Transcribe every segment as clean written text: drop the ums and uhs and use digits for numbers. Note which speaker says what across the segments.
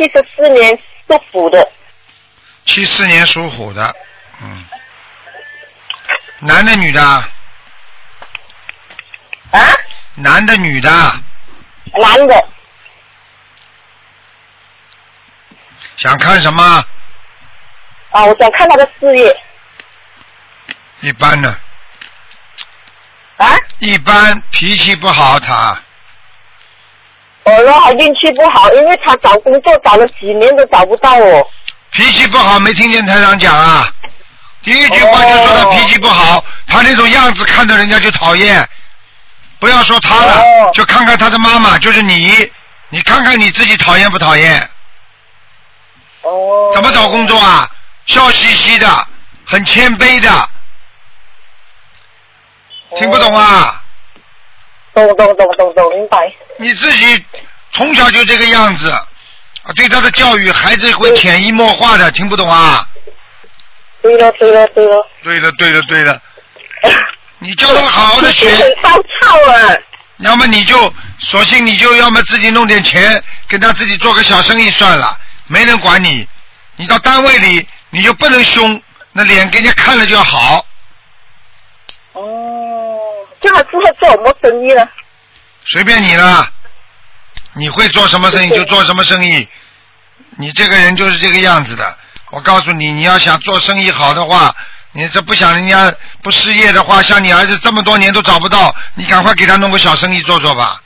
Speaker 1: 74年属虎的。
Speaker 2: 74年属虎的，男的女的？
Speaker 1: 啊？
Speaker 2: 男的女的？
Speaker 1: 男的。
Speaker 2: 想看什么？
Speaker 1: 啊，我想看他的事业。
Speaker 2: 一般的。
Speaker 1: 啊？
Speaker 2: 一般，脾气不好他。
Speaker 1: 然后他运气不好，因为他找工作找了几年都找不到哦。
Speaker 2: 脾气不好，没听见台长讲啊？第一句话就说他脾气不好，他那种样子看着人家就讨厌。不要说他了，就看看他的妈妈，就是你看看你自己讨厌不讨厌？怎么找工作啊？笑嘻嘻的，很谦卑的，听不懂啊？
Speaker 1: 懂，明白。
Speaker 2: 你自己从小就这个样子，对他的教育，孩子会潜移默化的，听不懂啊？
Speaker 1: 对了。
Speaker 2: 对了。你叫他好好的学。
Speaker 1: 很暴躁啊。
Speaker 2: 要么你就索性你就要么自己弄点钱，跟他自己做个小生意算了，没人管你。你到单位里你就不能凶，那脸给人家看了就要好。
Speaker 1: 这还适合做什么生意呢？
Speaker 2: 随便你了，你会做什么生意就做什么生意，你这个人就是这个样子的。我告诉你，你要想做生意好的话，你这不想人家不失业的话，像你儿子这么多年都找不到，你赶快给他弄个小生意做做吧。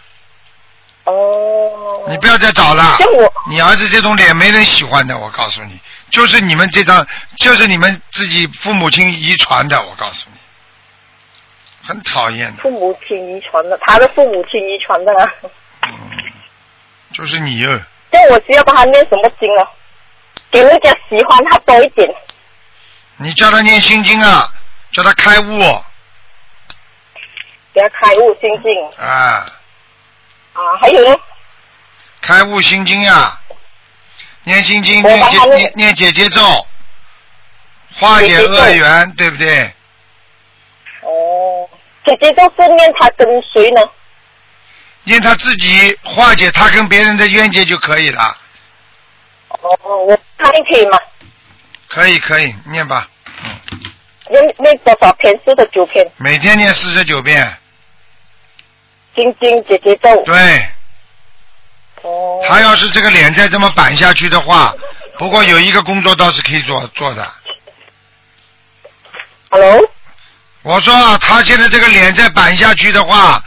Speaker 2: 你不要再找了，你儿子这种脸没人喜欢的，我告诉你，就是你们就是你们自己父母亲遗传的，我告诉你，很讨厌的。
Speaker 1: 父母亲遗传的，他的父母亲遗传的啊。
Speaker 2: 就是你哦。
Speaker 1: 这我需要帮他念什么经啊？给人家喜欢他多一点。
Speaker 2: 你叫他念心经啊，叫他开悟。
Speaker 1: 给他开悟心经。还有呢？
Speaker 2: 开悟心经呀，念心经，念姐姐咒，化解恶缘，对不对？
Speaker 1: 姐姐咒是念他跟谁呢？
Speaker 2: 念他自己，化解他跟别人的冤结就可以了。
Speaker 1: 我看可以吗？
Speaker 2: 可以，念吧。
Speaker 1: 念多少篇？49篇。
Speaker 2: 每天念49遍。
Speaker 1: 心经姐姐咒。
Speaker 2: 对。他要是这个脸再这么板下去的话，不过有一个工作倒是可以做的。
Speaker 1: Hello。
Speaker 2: 我说他现在这个脸再板下去的话，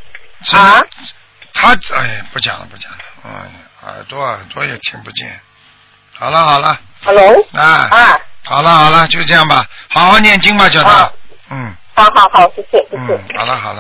Speaker 2: 他不讲了，耳朵也听不见。好了。
Speaker 1: Hello。
Speaker 2: 好了，就这样吧，好好念经吧，叫他。
Speaker 1: 好，谢谢。
Speaker 2: 好了。